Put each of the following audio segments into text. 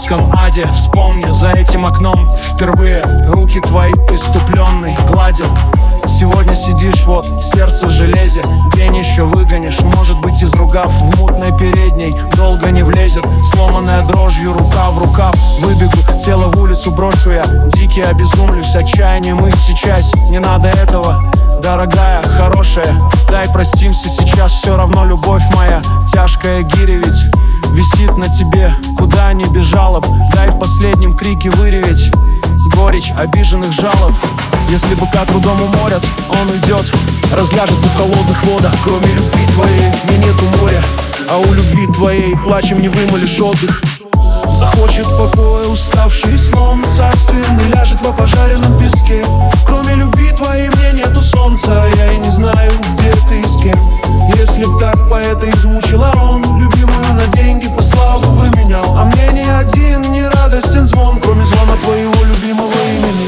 русском аде. Вспомни, за этим окном впервые руки твои иступленный гладил. Сегодня сидишь, вот, сердце в железе. День еще выгонишь, может быть, из ругав. В мутной передней долго не влезет. Сломанная дрожью рука в рукав. Выбегу, тело в улицу брошу я. Дикий обезумлюсь, отчаянием и сейчас. Не надо этого, дорогая, хорошая. Дай простимся сейчас, все равно любовь моя. Тяжкая гиря ведь висит на тебе, куда ни бежала б. Дай в последнем крике выреветь горечь обиженных жалоб. Если быка трудом уморят, он уйдет, разляжется в холодных водах. Кроме любви твоей мне нету моря, а у любви твоей плачем не вымолишь отдых. Захочет покоя уставший сон, царственный ляжет во пожаренном песке. Кроме любви твоей мне нету солнца, я и не знаю, где ты и с кем. Если б так поэта измучила он, любимую на деньги по славу выменял. А мне ни один не радостен звон, кроме звона твоего любимого имени.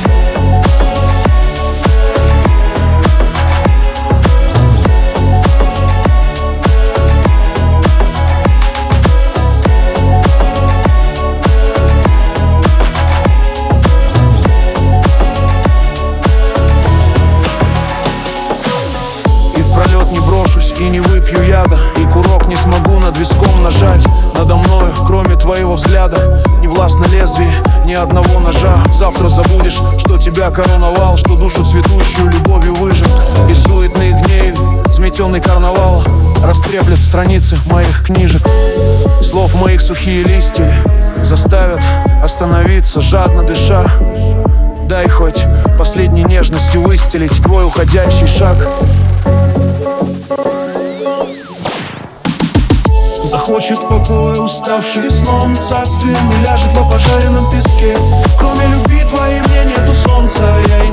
Не брошусь и не выпью яда, и курок не смогу над виском нажать. Надо мною, кроме твоего взгляда, не властно лезвие ни одного ножа. Завтра забудешь, что тебя короновал, что душу цветущую любовью выжег. И суетные гневи, сметенный карнавал, растреплет страницы моих книжек. Слов моих сухие листья заставят остановиться, жадно дыша. Дай хоть последней нежностью выстелить твой уходящий шаг. Захочет покоя уставший сном, царственный ляжет во пожаренном песке. Кроме любви твоей мне нету солнца, я